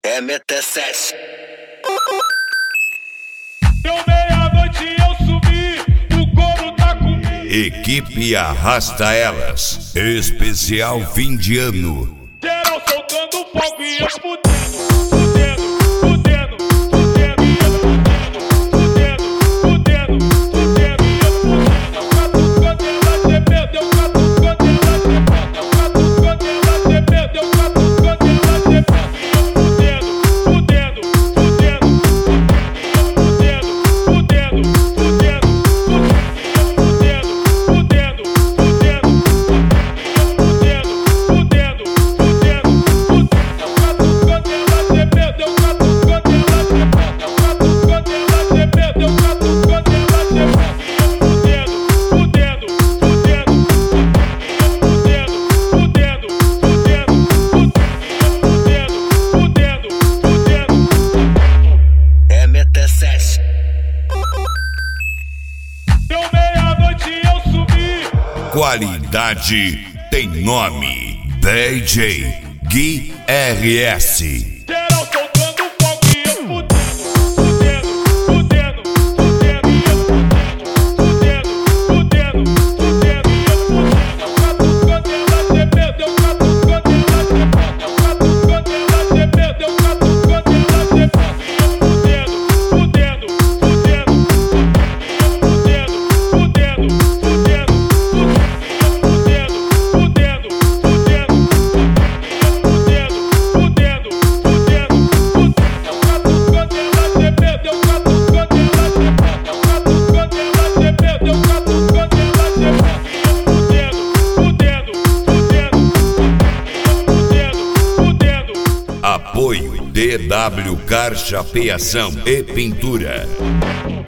MT7. Deu meia-noite e eu subi, o couro tá comigo. Equipe Arrasta Elas, especial fim de ano. Geral soltando fogo e eu fudendo, fudendo, fudendo, fudendo, e eu fudendo, fudendo, fudendo, e eu fudendo. Catucando ela gemeu, deu catucando ela gemeu, deu catucando ela gemeu, deu catucando ela gemeu, e eu fudendo, fudendo, fudendo, e eu fudendo, fudendo, fudendo, e eu fudendo, fudendo, fudendo, e eu fudendo, fudendo, fudendo. MT7. Deu meia-noite e eu subi. Qualidade tem nome. DJ Gui RS. Geral soltando fogo e eu fudendo, fudendo, fudendo, e eu fudendo, fudendo, fudendo, e eu fudendo. Catucando ela gemeu, deu catucando ela gemeu, deu catucando ela gemeu, deu catucando ela gemeu, e eu fudendo, fudendo, fudendo, e eu fudendo, fudendo, fudendo, e eu fudendo, fudendo, fudendo, e eu fudendo, fudendo, fudendo, deu catucando ela gemeu, deu catucando ela gemeu, deu catucando ela gemeu, deu catucando ela gemeu, e eu fudendo, fudendo, fudendo, e eu fudendo, fudendo. Apoio DW Car Chapeação e Pintura.